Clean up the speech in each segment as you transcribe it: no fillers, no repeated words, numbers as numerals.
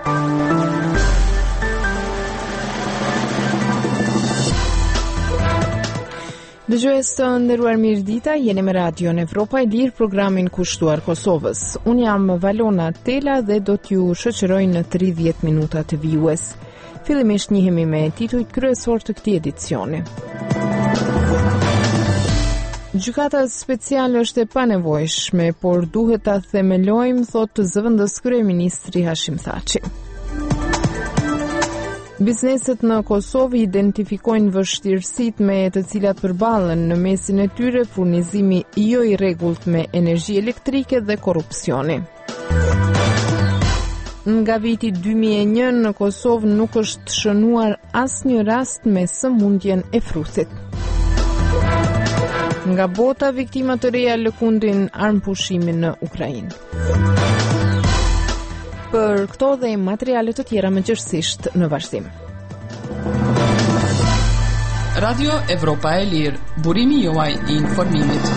Dëgjues të nderuar, mirëdita, jeni me Radion Evropa e Lirë, programin kushtuar Kosovës. Unë jam Valona Tela dhe do t'ju shoqëroj në 30 minuta të vijues. Fillimisht njihemi me titujt kryesor të këtij edicioni. Gjykata speciale është e panevojshme, por duhet ta themelojmë, thotë zëvendës kryeministri Hashim Thaçi. Bizneset në Kosovë identifikojnë vështirësitë me të cilat përballen, në mesin e tyre furnizimi jo i rregullt me energji elektrike dhe korrupsioni. Nga viti 2001 në Kosovë nuk është shënuar asnjë rast me sëmundjen e frusit. Nga bota, viktima të reja lëkundin armëpushimin në Ukrainë. Për këto dhe materiale të tjera mëngjesisht në vazhdim. Radio Evropa e Lirë, burimi juaj i informimit.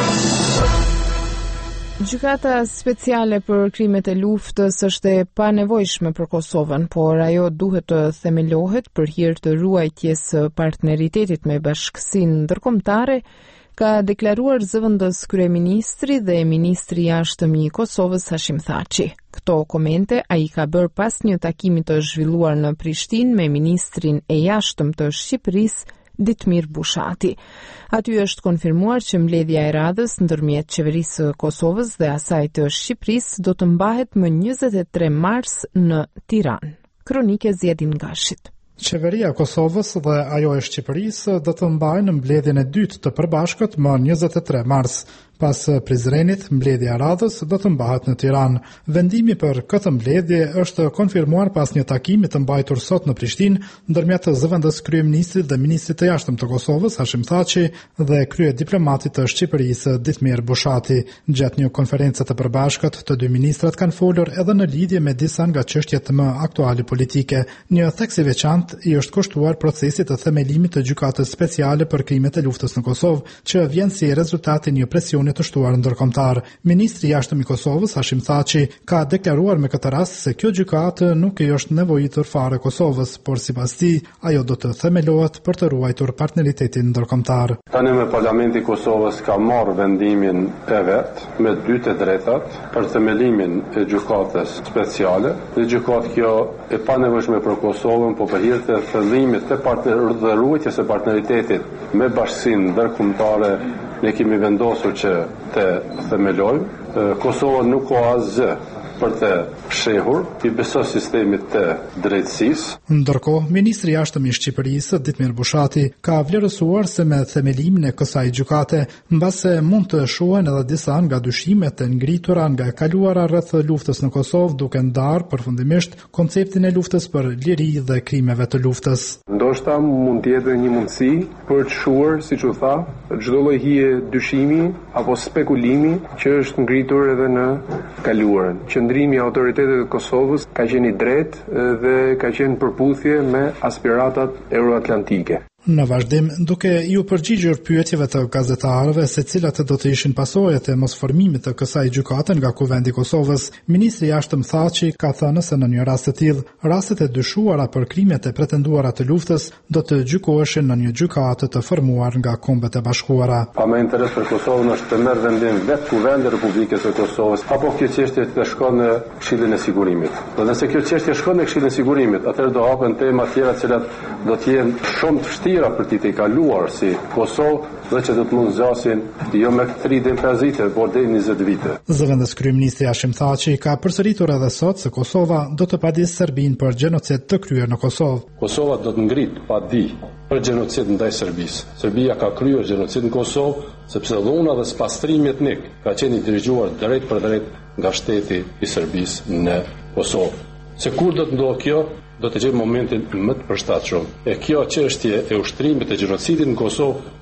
Gjykata speciale për krimet e luftës është e panevojshme për Kosovën, por ajo duhet të themelohet për hir të ruajtjes së partneritetit me Bashkësinë Ndërkombëtare, ka deklaruar zëvendës kryeministri dhe ministri i jashtëm i Kosovës Hashim Thaçi. Këto komente ai ka bërë pas një takimi të zhvilluar në Prishtinë me ministrin e jashtëm të Shqipërisë Ditmir Bushati. Aty është konfirmuar që mbledhja e radhës ndërmjet qeverisë së Kosovës dhe asaj të Shqipërisë do të mbahet më 23 mars në Tiranë. Kronike Zjedin Gashit. Qeveria e Kosovës dhe ajo e Shqipërisë do të mbajnë mbledhjen e dytë të përbashkët më 23 mars. Pas Prizrenit, mbledhja e radhës do të mbahet në Tiranë. Vendimi për këtë mbledhje është konfirmuar pas një takimi të mbajtur sot në Prishtinë ndërmjet zëvendës kryeministrit dhe ministrit të jashtëm të Kosovës Hashim Thaçi dhe krye diplomatit të Shqipërisë Ditmir Bushati. Gjatë një konference të përbashkët, të dy ministrat kanë folur edhe në lidhje me disa nga çështjet më aktuale politike. Një theks i veçantë i është kushtuar procesit të themelimit të gjykatës speciale për krimet e luftës në Kosovë, që vjen si rezultat i një presioni të shtuar ndërkombëtar. Ministri i jashtëm i Kosovës Hashim Thaçi ka deklaruar me këtë rast se kjo gjykatë nuk i është nevojitur fare Kosovës, por sipas tij ajo do të themelohet për të ruajtur partneritetin ndërkombëtar. Tani me Parlamenti i Kosovës ka marrë vendimin e vet me 2/3 për themelimin e gjykatës speciale. Dhe gjykatë kjo e panevojshme për Kosovën, po për hir të themlimit dhe ruajtjes së partneritetit me Bashkësinë Ndërkombëtare, ne kemi vendosur që të themelojmë. Kosova nuk ka asgjë për të shehur, i beso sistemit të drejtësisë. Ndërkohë, ministri i jashtëm i Shqipërisë Ditmir Bushati ka vlerësuar se me themelimin e kësaj gjykate, mbase mund të shohen edhe disa nga dyshimet e ngritura nga e kaluara rreth luftës në Kosovë, duke ndarë përfundimisht konceptin e luftës për liri dhe krimeve të luftës. Ndoshta mund të jetë një mundësi për të shuar, siç u tha, çdo lloj hije dyshimi apo spekulimi që është ngritur edhe në kaluarën. Qëndrimi i autoritetit të Kosovës ka qenë i drejtë dhe ka qenë përputhje me aspiratat euroatlantike. Në vazhdim, duke ju përgjigjur pyetjeve të gazetarëve se cilat do të ishin pasojat e mosformimit të kësaj gjykate nga Kuvendi i Kosovës, ministri i jashtëm Thaçi ka thënë se në një rast të tillë, rastet e dyshuara për krimet e pretenduara të luftës do të gjykoheshin në një gjykatë të formuar nga Kombet e Bashkuara. Pa më interes për Kosovën është të merr vendim vetë Kuvendi i Republikës së Kosovës, apo kjo çështje të shkon në Këshillin e Sigurimit. Dhe nëse kjo çështje shkon në Këshillin e Sigurimit, atëherë do hapen tema të tjera, të cilat do të jenë shumë të vështira për ti të kaluar si Kosovë dhe që do të mund zgjasin jo me 35 vite, por deri 20 vite. Zëvendës kryeministri Hashim Thaçi ka përsëritur edhe sot se Kosova do të padisë Serbinë për gjenocid të kryer në Kosovë. Kosova do të ngrit padi për gjenocid ndaj Serbisë. Serbia ka kryer gjenocid në Kosovë sepse dhuna dhe spastrimi etnik ka qenë i dirigjuar drejt për drejt nga shteti i Serbisë në Kosovë. Se kur do të ndodhë kjo, do të gjejmë momentin më të përshtatshëm. E kjo çështje e ushtrimit të gjenocidit në Kosovë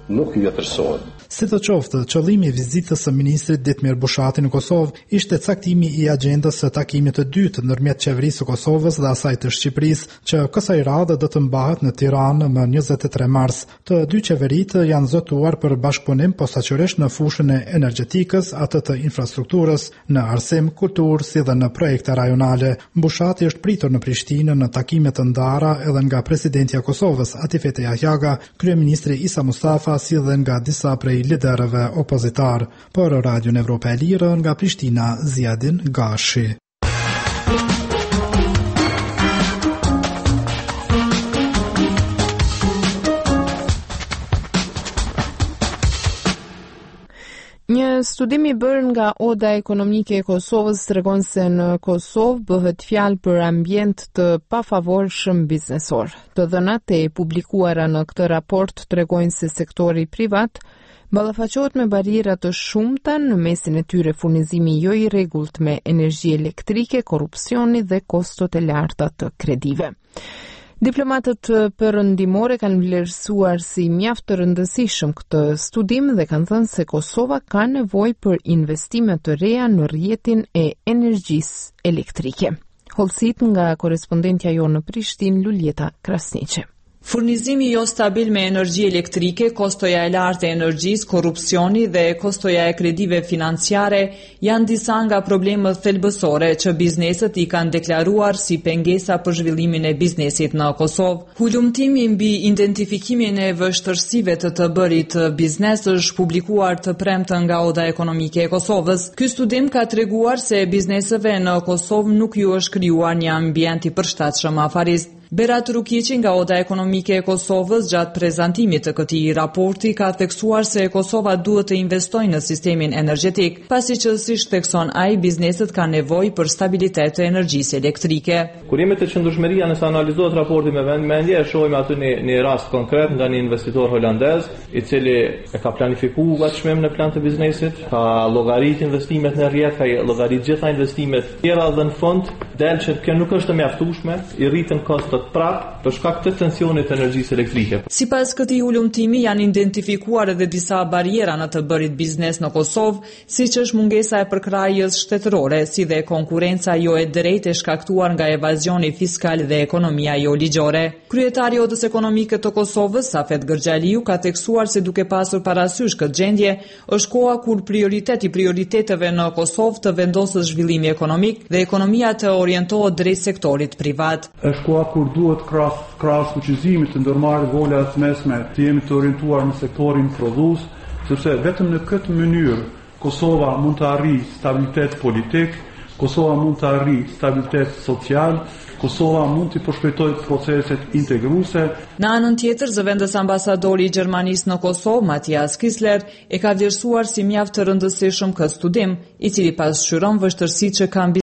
nuk vjetërsohet. Sidoqoftë, qëllimi i vizitës së ministrit Ditmir Bushati në Kosovë ishte caktimi i agjendës së takimit të dytë ndërmjet qeverisë së Kosovës dhe asaj të Shqipërisë, që kësaj radhe do të mbahet në Tiranë më 23 mars. Të dy qeveritë janë zotuar për bashkëpunim posaçërisht në fushën e energjetikës, atë të infrastrukturës, në arsim, kulturë si dhe në projekte rajonale. Bushati është pritur në Prishtinë në takime të ndara edhe nga presidentja e Kosovës Atifete Jahjaga, kryeministri Isa Mustafa si dhe nga disa prej liderëve opozitar. Për Radion Evropa e Lirë nga Prishtina, Ziadin Gashi. Një studim i bërë nga Oda Ekonomike e Kosovës tregon se në Kosovë bëhet fjalë për ambient të pafavorshëm biznesor. Të dhënat e publikuara në këtë raport tregojnë se sektori privat ballafaqohet me barriera të shumta në mesin e tyre furnizimi jo i rregullt me energji elektrike, korrupsioni dhe kostot e larta të kredive. Diplomatët perëndimore kanë vlerësuar si mjaft të rëndësishëm këtë studim dhe kanë thënë se Kosova ka nevojë për investime të reja në rrjetin e energjisë elektrike. Hollësit nga korespondentja jo në Prishtinë, Luljeta Krasniqe. Furnizimi jo stabil me energji elektrike, kostoja e lartë e energjisë, korrupsioni dhe kostoja e kredive financiare janë disa nga problemet thelbësore që bizneset i kanë deklaruar si pengesa për zhvillimin e biznesit në Kosovë. Hulumtimi mbi identifikimin e vështirësive të bërit biznes është publikuar të premte nga Oda Ekonomike e Kosovës. Ky studim ka treguar se bizneseve në Kosovë nuk ju është krijuar një ambient i përshtatshëm afarist. Berat Rukiqi nga Oda Ekonomike e Kosovës gjatë prezantimit të këtij raporti ka theksuar se Kosova duhet të investojë në sistemin energjetik, pasi që siç thekson ai, bizneset kanë nevojë për stabilitet të energjisë elektrike. Kur jemi të qëndrueshmëria nëse analizohet raporti me vendmendje, shohim aty një rast konkret nga një investitor holandez, i cili e ka planifikuar atë çmim në plan të biznesit, ka llogarit investimet në rrjet, ka llogarit gjitha investimet tjera dhe në fund del që kjo nuk është e mjaftueshme, i rritën kostot prap për shkak të tensionit të energjisë elektrike. Sipas këtij ulumtimi janë identifikuar edhe disa bariera në të bërit biznes në Kosovë, siç është mungesa e përkrahjes shtetërore, si dhe konkurenca jo e drejtë e shkaktuar nga evazioni fiskal dhe ekonomia jo ligjore. Kryetari i Odës Ekonomike të Kosovës, Safet Gërxhaliu, ka theksuar se duke pasur parasysh këtë gjendje, është koha kur prioriteti prioriteteve në Kosovë të vendosë zhvillimi ekonomik dhe ekonomia të orientohet drejt sektorit privat. Është koha kur duhet krahas fuqizimit të ndërmarrë vola të mesme të jemi të orientuar në sektorin prodhues, sepse vetëm në këtë mënyrë Kosova mund të arrijë stabilitet politik, Kosova mund të arrijë stabilitet social, Kosova mund të përshpejtojë proceset integruese. Në anën tjetër, zëvendës ambasadori i Gjermanisë në Kosovë, Matthias Kissler, e ka vlerësuar si mjaft të rëndësishëm këtë studim, i cili pasqyron vështirësitë që kanë